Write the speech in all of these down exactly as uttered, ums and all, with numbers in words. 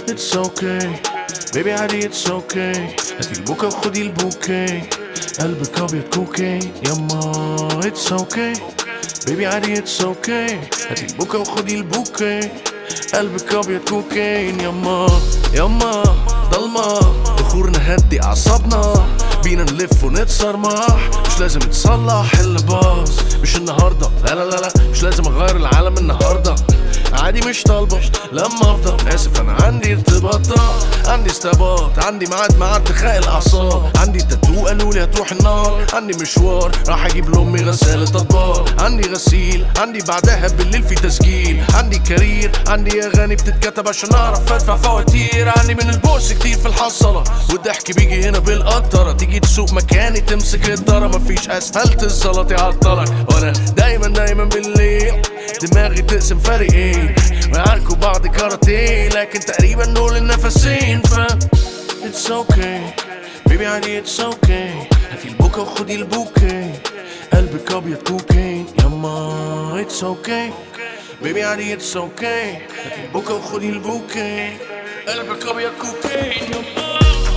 It's okay baby عادي it's okay. هاتي البوكا وخدي البوكي، قلبك ابيض كوكي يما. It's okay baby عادي it's okay. هاتي البوكا وخدي البوكي، قلبك ابيض كوكين يما. يما ضلمة بخور نهدي اعصابنا، بينا نلف ونتصرمح، مش لازم تصلح اللي باظ. مش النهارده لا لا لا لا، مش لازم اغير العالم النهارده، عادي مش طالبه لما افضل اسف. انا عندي ارتباطات، عندي استباط، عندي ميعاد مع ارتخاء الاعصاب، عندي تاتو قالولي هتروح النار، عندي مشوار راح اجيب لامي غسالة اطباق، عندي غسيل، عندي بعدها بالليل في تسجيل، عندي كارير، عندي اغاني بتتكتب عشان اعرف ادفع فواتير، عندي من البوس كتير في الحصله، والضحك بيجي هنا بالقطره، تيجي تسوق مكاني تمسك الدرة، مفيش اسفلت الزلط يعطلك، وانا دايما دايما بالليل دماغي تقسم فريقين، ويعاركوا بعض كاراتيه، لكن تقريبا دول النفسين. ف It's okay baby عادي it's okay. هاتي البوكا وخدي البوكي، قلبك ابيض كوكين يما. It's okay baby عادي it's okay. هاتي البوكا وخدي البوكي، قلبك ابيض كوكين يما.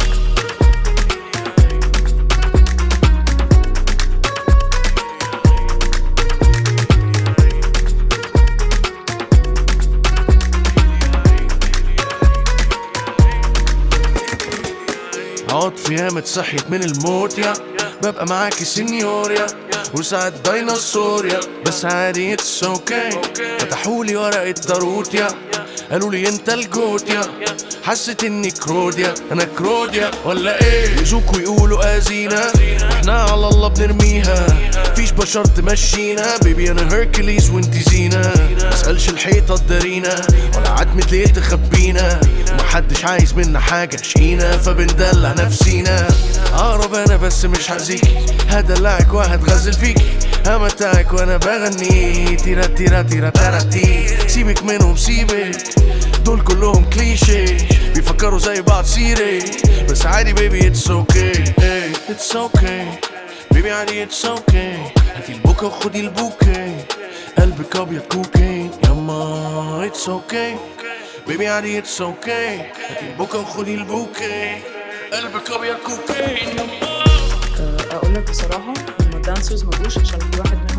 عاد في ياما اتصحيت من الموت يا، ببقى معاكي سينيوريا وساعات ديناصوريا، بس عادي اتس اوكي. فتحولي ورقة داروت يا، قالولي انت الجوت يا، حسيت اني كروديا، انا كروديا ولا ايه؟ يزوكوا يقولوا ازينا واحنا على الله بنرميها، فيش بشر تمشينا بيبي انا هيركليز وانتي زينة، مسألش الحيطة تدارينا ولا عتمة ليه تخبينا، ومحدش عايز منا حاجة شقينا فبندلع نفسينا. اقرب انا بس مش هأذيكي، هدلعك وهتغزل فيكي، همتعك وانا بغني تيرا تيرا تيرا تيرا. سيبك منهم سيبك، دول كلهم كليشي بيفكروا زي بعض سيري، بس عادي بيبي اتس اوكي. اتس اوكي بيبي عادي اتس اوكي. هاتي البوكا وخدي البوكي، قلبك ابيض كوكين يما. اتس اوكي بيبي عادي اتس اوكي. هاتي البوكا وخدي البوكي، قلبك ابيض كوكين يما. اقول لك بصراحه ان الدانسرز ما جوش عشان في واحد منهم